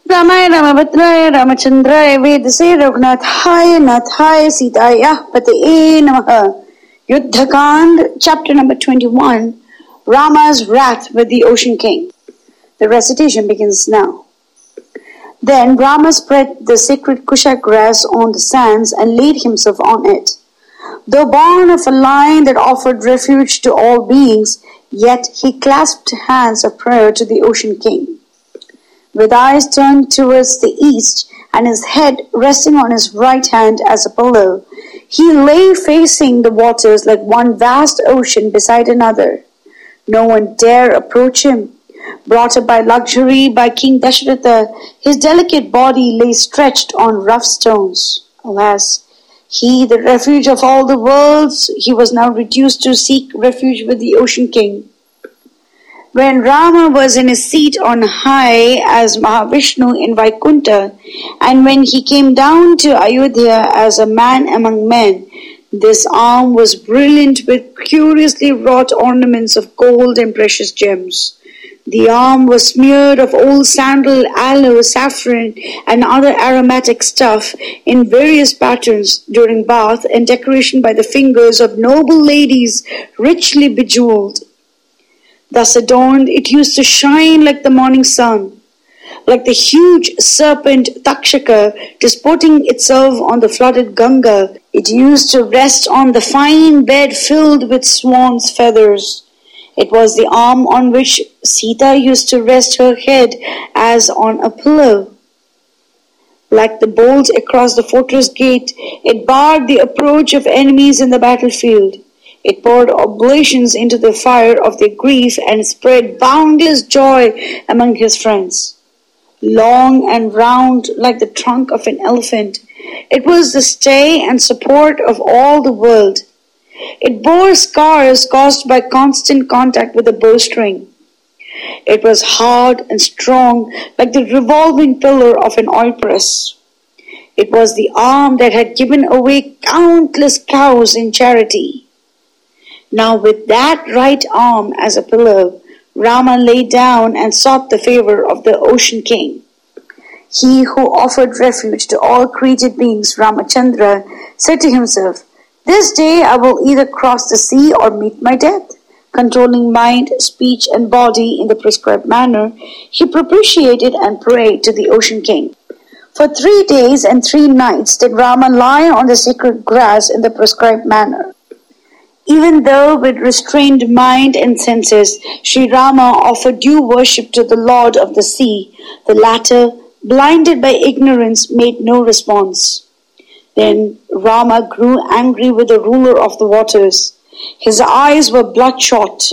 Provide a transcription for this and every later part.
रामाय रामभद्राय रामचंद्राय वेदसे रघुनाथाय नाथाय सीताया पतये नमः. Yuddhakand, chapter number 21, Rama's wrath with the Ocean King. The recitation begins now. Then Rama spread the sacred Kusha grass on the sands and laid himself on it. Though born of a line that offered refuge to all beings, yet he clasped hands of prayer to the Ocean King. With eyes turned towards the east and his head resting on his right hand as a pillow, he lay facing the waters like one vast ocean beside another. No one dare approach him. Brought up by luxury by King Dashratha, his delicate body lay stretched on rough stones. Alas, he, the refuge of all the worlds, he was now reduced to seek refuge with the Ocean King. When Rama was in his seat on high as Mahavishnu in Vaikunta, and when he came down to Ayodhya as a man among men, this arm was brilliant with curiously wrought ornaments of gold and precious gems. The arm was smeared of old sandal, aloe, saffron, and other aromatic stuff in various patterns during bath and decoration by the fingers of noble ladies richly bejeweled. Thus adorned, it used to shine like the morning sun. Like the huge serpent Takshaka disporting itself on the flooded Ganga, it used to rest on the fine bed filled with swan's feathers. It was the arm on which Sita used to rest her head as on a pillow. Like the bolt across the fortress gate, it barred the approach of enemies in the battlefield. It poured oblations into the fire of their grief and spread boundless joy among his friends. Long and round like the trunk of an elephant, it was the stay and support of all the world. It bore scars caused by constant contact with the bowstring. It was hard and strong like the revolving pillar of an oil press. It was the arm that had given away countless cows in charity. Now with that right arm as a pillow, Rama lay down and sought the favor of the Ocean King. He who offered refuge to all created beings, Ramachandra, said to himself, "This day I will either cross the sea or meet my death." Controlling mind, speech, and body in the prescribed manner, he propitiated and prayed to the Ocean King. For 3 days and 3 nights did Rama lie on the sacred grass in the prescribed manner. Even though with restrained mind and senses, Sri Rama offered due worship to the Lord of the sea, the latter, blinded by ignorance, made no response. Then Rama grew angry with the ruler of the waters. His eyes were bloodshot.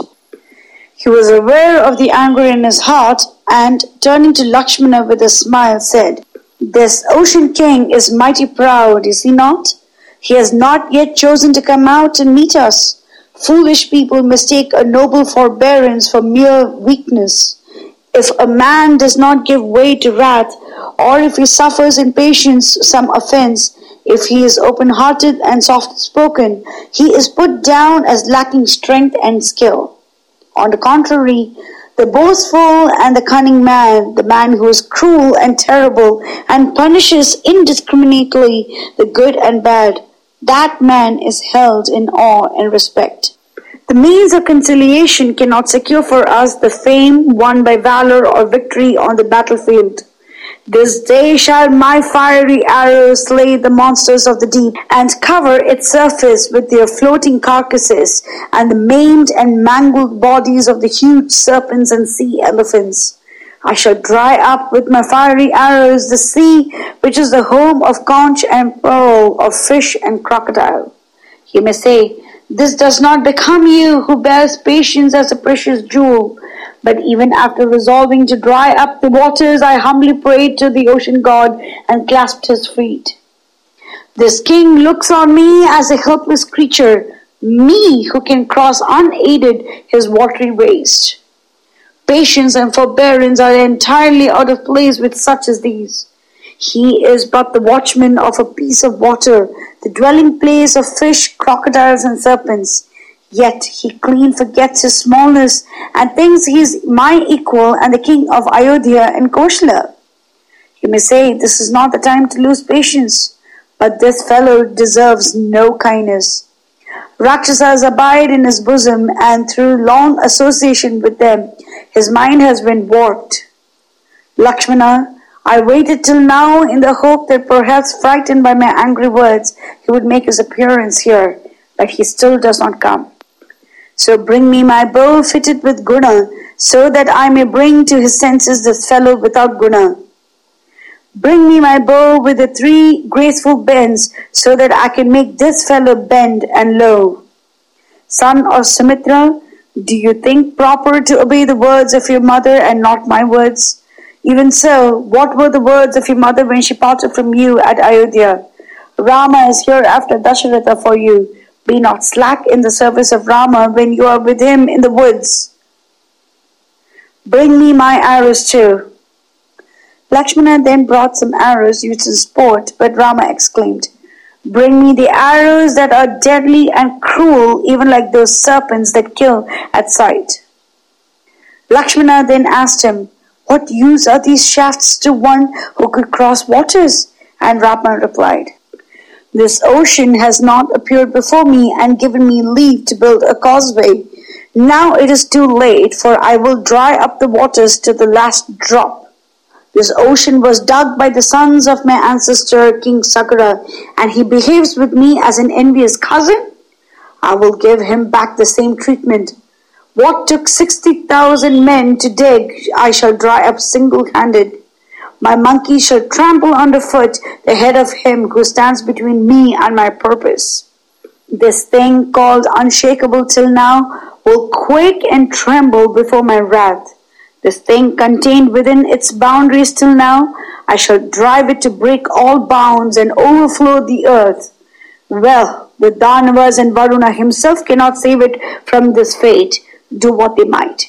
He was aware of the anger in his heart and, turning to Lakshmana with a smile, said, "This Ocean King is mighty proud, is he not? He has not yet chosen to come out and meet us. Foolish people mistake a noble forbearance for mere weakness. If a man does not give way to wrath, or if he suffers in patience some offense, if he is open-hearted and soft-spoken, he is put down as lacking strength and skill. On the contrary, the boastful and the cunning man, the man who is cruel and terrible and punishes indiscriminately the good and bad, that man is held in awe and respect. The means of conciliation cannot secure for us the fame won by valor or victory on the battlefield. This day shall my fiery arrows slay the monsters of the deep and cover its surface with their floating carcasses and the maimed and mangled bodies of the huge serpents and sea elephants. I shall dry up with my fiery arrows the sea, which is the home of conch and pearl, of fish and crocodile." You may say, "This does not become you who bears patience as a precious jewel." But even after resolving to dry up the waters, I humbly prayed to the ocean god and clasped his feet. This king looks on me as a helpless creature, me who can cross unaided his watery waste. Patience and forbearance are entirely out of place with such as these. He is but the watchman of a piece of water, the dwelling place of fish, crocodiles, and serpents. Yet he clean forgets his smallness and thinks he is my equal and the king of Ayodhya and Kosala. You may say, this is not the time to lose patience, but this fellow deserves no kindness. Rakshasas abide in his bosom, and through long association with them, his mind has been warped. Lakshmana, I waited till now in the hope that perhaps frightened by my angry words, he would make his appearance here, but he still does not come. So bring me my bow fitted with guna, so that I may bring to his senses this fellow without guna. Bring me my bow with the 3 graceful bends, so that I can make this fellow bend and low. Son of Sumitra, do you think proper to obey the words of your mother and not my words? Even so, what were the words of your mother when she parted from you at Ayodhya? Rama is here after Dasharatha for you. Be not slack in the service of Rama when you are with him in the woods. Bring me my arrows too. Lakshmana then brought some arrows used in sport, but Rama exclaimed, Bring me the arrows that are deadly and cruel, even like those serpents that kill at sight. Lakshmana then asked him, What use are these shafts to one who could cross waters? And Rama replied, This ocean has not appeared before me and given me leave to build a causeway. Now it is too late, for I will dry up the waters to the last drop. This ocean was dug by the sons of my ancestor King Sakara, and he behaves with me as an envious cousin. I will give him back the same treatment. What took 60,000 men to dig, I shall dry up single-handed. My monkey shall trample underfoot the head of him who stands between me and my purpose. This thing called unshakable till now will quake and tremble before my wrath. This thing contained within its boundaries till now, I shall drive it to break all bounds and overflow the earth. Well, the Danavas and Varuna himself cannot save it from this fate, do what they might.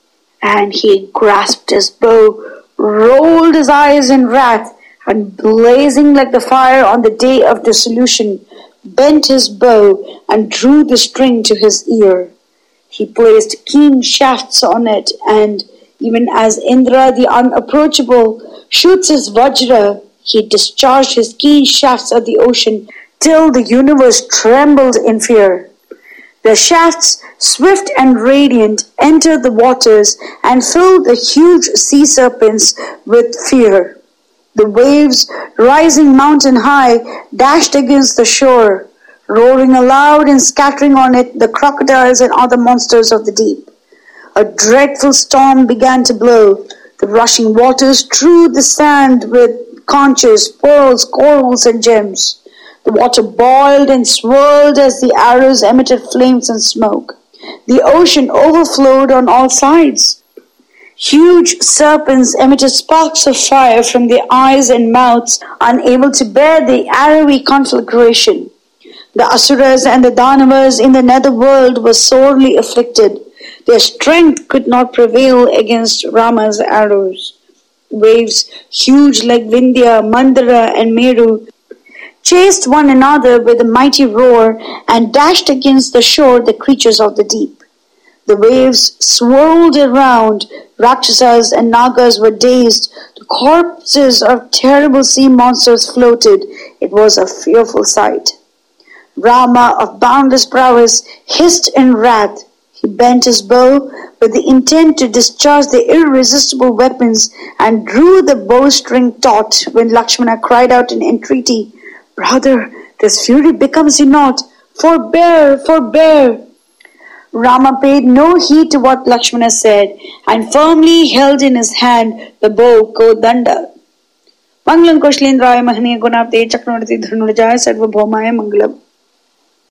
And he grasped his bow, rolled his eyes in wrath, and blazing like the fire on the day of dissolution, bent his bow and drew the string to his ear. He placed keen shafts on it, and even as Indra the unapproachable shoots his vajra, he discharged his keen shafts at the ocean till the universe trembled in fear. The shafts, swift and radiant, entered the waters and filled the huge sea serpents with fear. The waves, rising mountain high, dashed against the shore, roaring aloud and scattering on it the crocodiles and other monsters of the deep. A dreadful storm began to blow. The rushing waters strewed the sand with conches, pearls, corals, and gems. The water boiled and swirled as the arrows emitted flames and smoke. The ocean overflowed on all sides. Huge serpents emitted sparks of fire from their eyes and mouths, unable to bear the arrowy conflagration. The Asuras and the Danavas in the netherworld were sorely afflicted. Their strength could not prevail against Rama's arrows. Waves, huge like Vindhya, Mandara, and Meru, chased one another with a mighty roar and dashed against the shore the creatures of the deep. The waves swirled around. Rakshasas and Nagas were dazed. The corpses of terrible sea monsters floated. It was a fearful sight. Rama of boundless prowess hissed in wrath. He bent his bow with the intent to discharge the irresistible weapons and drew the bowstring taut when Lakshmana cried out in entreaty, Brother, this fury becomes you not. Forbear, forbear. Rama paid no heed to what Lakshmana said and firmly held in his hand the bow Kodanda. Mangalam Kaushalendraya Mahaniya Gunapte Chakravarti Dhanurjaya Sarvabhaumaya Mangalam.